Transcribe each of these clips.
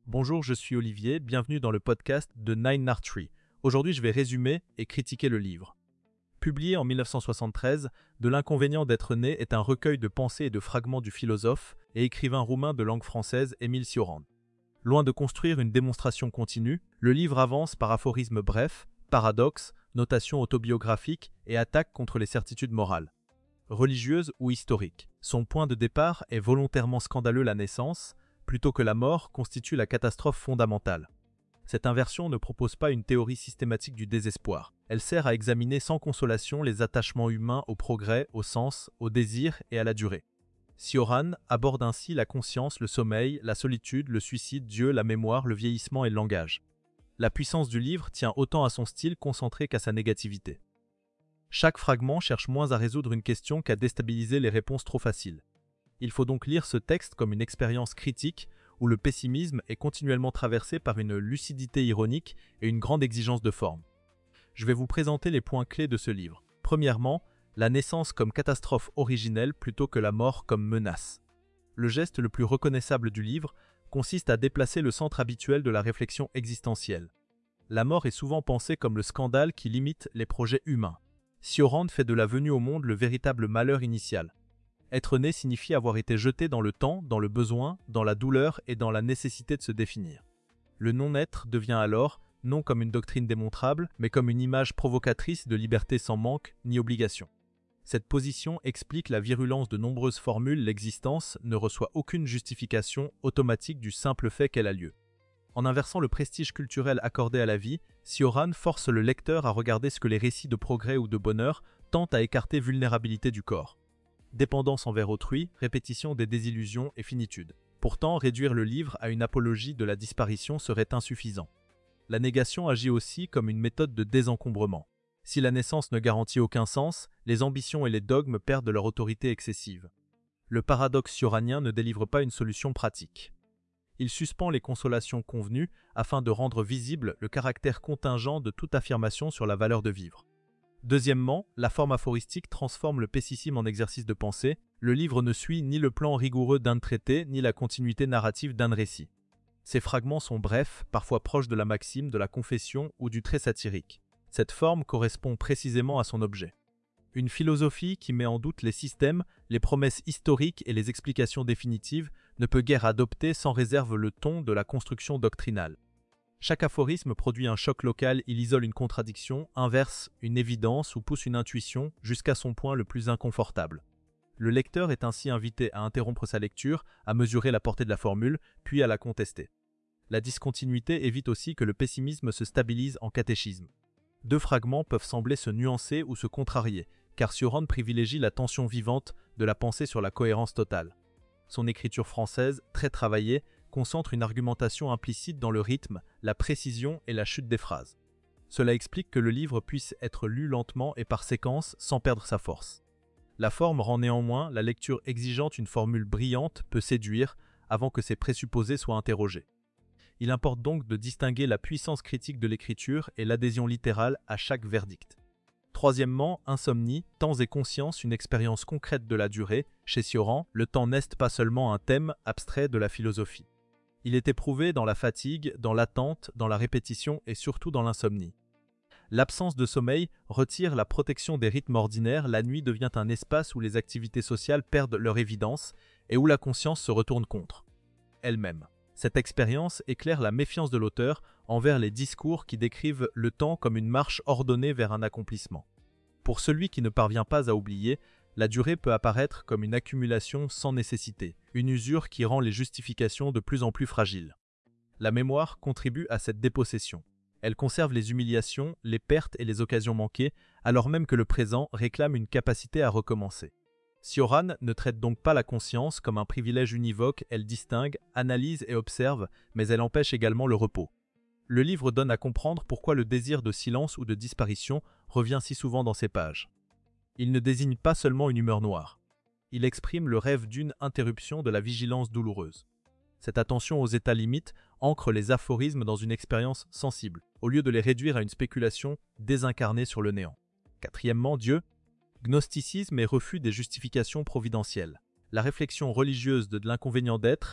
Bonjour, je suis Olivier, bienvenue dans le podcast de Nine Art Tree. Aujourd'hui, je vais résumer et critiquer le livre. Publié en 1973, De l'inconvénient d'être né est un recueil de pensées et de fragments du philosophe et écrivain roumain de langue française Émile Cioran. Loin de construire une démonstration continue, le livre avance par aphorismes brefs, paradoxes, notations autobiographiques et attaques contre les certitudes morales. Religieuses ou historiques, son point de départ est volontairement scandaleux. La naissance, plutôt que la mort, constitue la catastrophe fondamentale. Cette inversion ne propose pas une théorie systématique du désespoir. Elle sert à examiner sans consolation les attachements humains au progrès, au sens, au désir et à la durée. Cioran aborde ainsi la conscience, le sommeil, la solitude, le suicide, Dieu, la mémoire, le vieillissement et le langage. La puissance du livre tient autant à son style concentré qu'à sa négativité. Chaque fragment cherche moins à résoudre une question qu'à déstabiliser les réponses trop faciles. Il faut donc lire ce texte comme une expérience critique où le pessimisme est continuellement traversé par une lucidité ironique et une grande exigence de forme. Je vais vous présenter les points clés de ce livre. Premièrement, la naissance comme catastrophe originelle plutôt que la mort comme menace. Le geste le plus reconnaissable du livre consiste à déplacer le centre habituel de la réflexion existentielle. La mort est souvent pensée comme le scandale qui limite les projets humains. Cioran fait de la venue au monde le véritable malheur initial. Être né signifie avoir été jeté dans le temps, dans le besoin, dans la douleur et dans la nécessité de se définir. Le non-être devient alors, non comme une doctrine démontrable, mais comme une image provocatrice de liberté sans manque ni obligation. Cette position explique la virulence de nombreuses formules. L'existence ne reçoit aucune justification automatique du simple fait qu'elle a lieu. En inversant le prestige culturel accordé à la vie, Cioran force le lecteur à regarder ce que les récits de progrès ou de bonheur tentent à écarter: vulnérabilité du corps, dépendance envers autrui, répétition des désillusions et finitude. Pourtant, réduire le livre à une apologie de la disparition serait insuffisant. La négation agit aussi comme une méthode de désencombrement. Si la naissance ne garantit aucun sens, les ambitions et les dogmes perdent leur autorité excessive. Le paradoxe cioranien ne délivre pas une solution pratique. Il suspend les consolations convenues afin de rendre visible le caractère contingent de toute affirmation sur la valeur de vivre. Deuxièmement, la forme aphoristique transforme le pessimisme en exercice de pensée. Le livre ne suit ni le plan rigoureux d'un traité, ni la continuité narrative d'un récit. Ces fragments sont brefs, parfois proches de la maxime, de la confession ou du trait satirique. Cette forme correspond précisément à son objet. Une philosophie qui met en doute les systèmes, les promesses historiques et les explications définitives ne peut guère adopter sans réserve le ton de la construction doctrinale. Chaque aphorisme produit un choc local, il isole une contradiction, inverse une évidence ou pousse une intuition jusqu'à son point le plus inconfortable. Le lecteur est ainsi invité à interrompre sa lecture, à mesurer la portée de la formule, puis à la contester. La discontinuité évite aussi que le pessimisme se stabilise en catéchisme. Deux fragments peuvent sembler se nuancer ou se contrarier, car Cioran privilégie la tension vivante de la pensée sur la cohérence totale. Son écriture française, très travaillée, concentre une argumentation implicite dans le rythme, la précision et la chute des phrases. Cela explique que le livre puisse être lu lentement et par séquences sans perdre sa force. La forme rend néanmoins la lecture exigeante. Une formule brillante peut séduire avant que ses présupposés soient interrogés. Il importe donc de distinguer la puissance critique de l'écriture et l'adhésion littérale à chaque verdict. Troisièmement, insomnie, temps et conscience, une expérience concrète de la durée. Chez Cioran, le temps n'est pas seulement un thème abstrait de la philosophie. Il est éprouvé dans la fatigue, dans l'attente, dans la répétition et surtout dans l'insomnie. L'absence de sommeil retire la protection des rythmes ordinaires. La nuit devient un espace où les activités sociales perdent leur évidence et où la conscience se retourne contre elle-même. Cette expérience éclaire la méfiance de l'auteur envers les discours qui décrivent le temps comme une marche ordonnée vers un accomplissement. Pour celui qui ne parvient pas à oublier, la durée peut apparaître comme une accumulation sans nécessité, une usure qui rend les justifications de plus en plus fragiles. La mémoire contribue à cette dépossession. Elle conserve les humiliations, les pertes et les occasions manquées, alors même que le présent réclame une capacité à recommencer. Cioran ne traite donc pas la conscience comme un privilège univoque, elle distingue, analyse et observe, mais elle empêche également le repos. Le livre donne à comprendre pourquoi le désir de silence ou de disparition revient si souvent dans ses pages. Il ne désigne pas seulement une humeur noire. Il exprime le rêve d'une interruption de la vigilance douloureuse. Cette attention aux états limites ancre les aphorismes dans une expérience sensible, au lieu de les réduire à une spéculation désincarnée sur le néant. Quatrièmement, Dieu, gnosticisme et refus des justifications providentielles. La réflexion religieuse de l'inconvénient d'être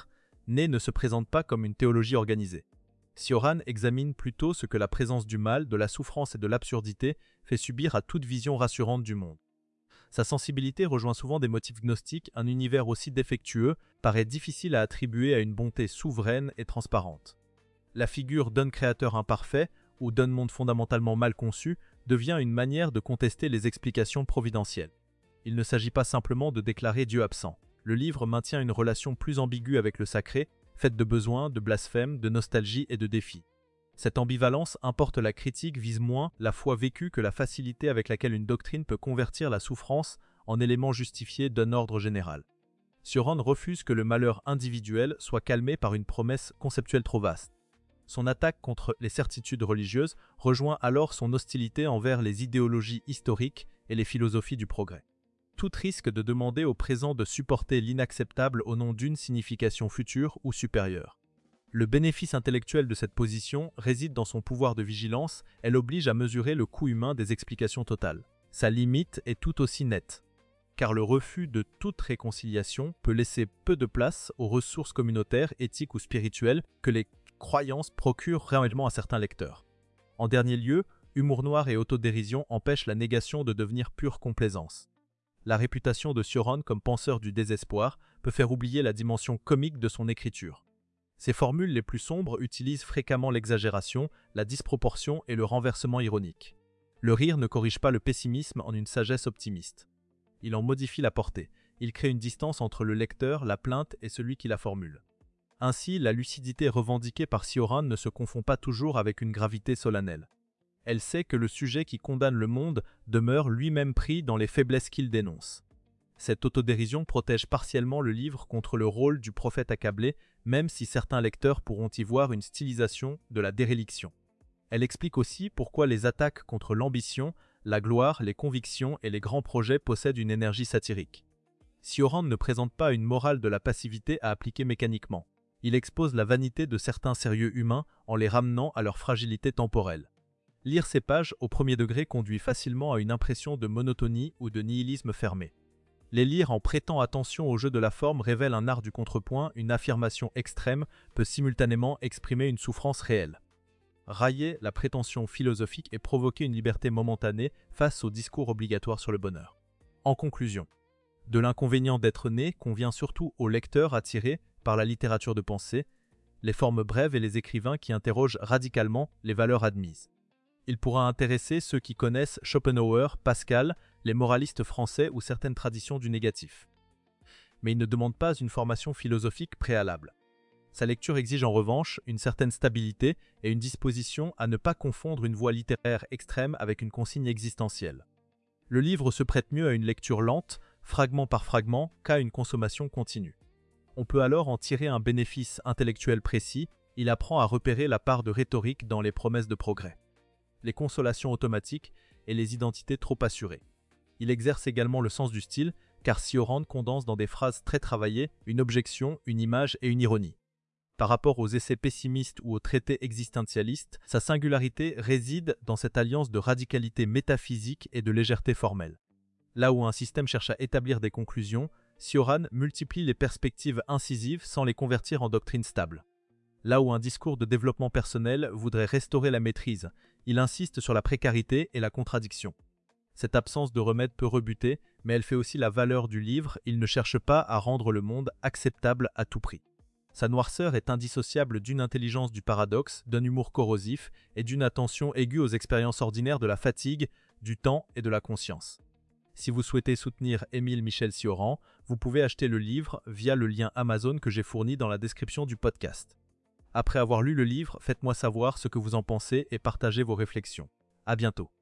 Né ne se présente pas comme une théologie organisée. Cioran examine plutôt ce que la présence du mal, de la souffrance et de l'absurdité fait subir à toute vision rassurante du monde. Sa sensibilité rejoint souvent des motifs gnostiques, un univers aussi défectueux paraît difficile à attribuer à une bonté souveraine et transparente. La figure d'un créateur imparfait ou d'un monde fondamentalement mal conçu devient une manière de contester les explications providentielles. Il ne s'agit pas simplement de déclarer Dieu absent. Le livre maintient une relation plus ambiguë avec le sacré, faite de besoins, de blasphèmes, de nostalgie et de défis. Cette ambivalence importe la critique vise moins la foi vécue que la facilité avec laquelle une doctrine peut convertir la souffrance en élément justifié d'un ordre général. Cioran refuse que le malheur individuel soit calmé par une promesse conceptuelle trop vaste. Son attaque contre les certitudes religieuses rejoint alors son hostilité envers les idéologies historiques et les philosophies du progrès. Tout risque de demander au présent de supporter l'inacceptable au nom d'une signification future ou supérieure. Le bénéfice intellectuel de cette position réside dans son pouvoir de vigilance, elle oblige à mesurer le coût humain des explications totales. Sa limite est tout aussi nette, car le refus de toute réconciliation peut laisser peu de place aux ressources communautaires, éthiques ou spirituelles que les croyances procurent réellement à certains lecteurs. En dernier lieu, humour noir et autodérision empêchent la négation de devenir pure complaisance. La réputation de Cioran comme penseur du désespoir peut faire oublier la dimension comique de son écriture. Ses formules les plus sombres utilisent fréquemment l'exagération, la disproportion et le renversement ironique. Le rire ne corrige pas le pessimisme en une sagesse optimiste. Il en modifie la portée. Il crée une distance entre le lecteur, la plainte et celui qui la formule. Ainsi, la lucidité revendiquée par Cioran ne se confond pas toujours avec une gravité solennelle. Elle sait que le sujet qui condamne le monde demeure lui-même pris dans les faiblesses qu'il dénonce. Cette autodérision protège partiellement le livre contre le rôle du prophète accablé, même si certains lecteurs pourront y voir une stylisation de la déréliction. Elle explique aussi pourquoi les attaques contre l'ambition, la gloire, les convictions et les grands projets possèdent une énergie satirique. Cioran ne présente pas une morale de la passivité à appliquer mécaniquement. Il expose la vanité de certains sérieux humains en les ramenant à leur fragilité temporelle. Lire ces pages au premier degré conduit facilement à une impression de monotonie ou de nihilisme fermé. Les lire en prêtant attention au jeu de la forme révèle un art du contrepoint, une affirmation extrême peut simultanément exprimer une souffrance réelle. Railler la prétention philosophique et provoquer une liberté momentanée face au discours obligatoire sur le bonheur. En conclusion, de l'inconvénient d'être né convient surtout aux lecteurs attirés par la littérature de pensée, les formes brèves et les écrivains qui interrogent radicalement les valeurs admises. Il pourra intéresser ceux qui connaissent Schopenhauer, Pascal, les moralistes français ou certaines traditions du négatif. Mais il ne demande pas une formation philosophique préalable. Sa lecture exige en revanche une certaine stabilité et une disposition à ne pas confondre une voie littéraire extrême avec une consigne existentielle. Le livre se prête mieux à une lecture lente, fragment par fragment, qu'à une consommation continue. On peut alors en tirer un bénéfice intellectuel précis, il apprend à repérer la part de rhétorique dans les promesses de progrès, les consolations automatiques et les identités trop assurées. Il exerce également le sens du style, car Cioran condense dans des phrases très travaillées une objection, une image et une ironie. Par rapport aux essais pessimistes ou aux traités existentialistes, sa singularité réside dans cette alliance de radicalité métaphysique et de légèreté formelle. Là où un système cherche à établir des conclusions, Cioran multiplie les perspectives incisives sans les convertir en doctrine stable. Là où un discours de développement personnel voudrait restaurer la maîtrise, il insiste sur la précarité et la contradiction. Cette absence de remède peut rebuter, mais elle fait aussi la valeur du livre, il ne cherche pas à rendre le monde acceptable à tout prix. Sa noirceur est indissociable d'une intelligence du paradoxe, d'un humour corrosif et d'une attention aiguë aux expériences ordinaires de la fatigue, du temps et de la conscience. Si vous souhaitez soutenir Émile Michel Cioran, vous pouvez acheter le livre via le lien Amazon que j'ai fourni dans la description du podcast. Après avoir lu le livre, faites-moi savoir ce que vous en pensez et partagez vos réflexions. À bientôt.